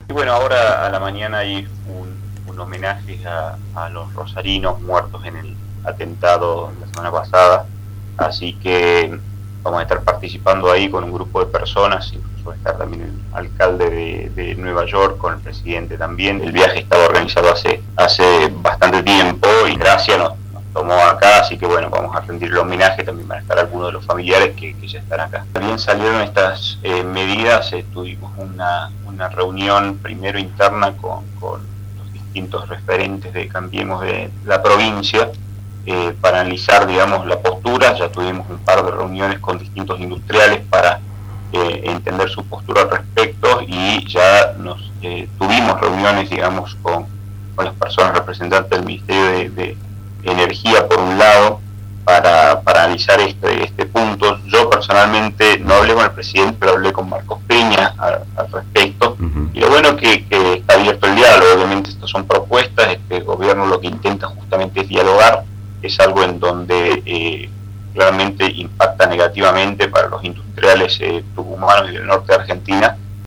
Y bueno, ahora a la mañana hay un homenaje a los rosarinos muertos en el atentado la semana pasada, así que vamos a estar participando ahí con un grupo de personas, incluso va a estar también el alcalde de Nueva York, con el presidente también. El viaje estaba organizado hace bastante tiempo y gracias nos tomó acá, así que bueno, vamos a rendir el homenaje, también van a estar algunos de los familiares que ya están acá. También salieron estas medidas, tuvimos una reunión primero interna con los distintos referentes de Cambiemos de la provincia, para analizar, digamos, la postura. Ya tuvimos un par de reuniones con distintos industriales para entender su postura al respecto, y ya tuvimos reuniones, digamos, con las personas representantes del Ministerio de Energía, por un lado, para analizar este punto. Yo personalmente no hablé con el presidente, pero hablé con Marcos Peña al respecto. Y lo bueno que está abierto el diálogo. Obviamente estas son propuestas, el gobierno lo que intenta justamente es dialogar, es algo en donde claramente impacta negativamente para los industriales tucumanos y del norte de Argentina,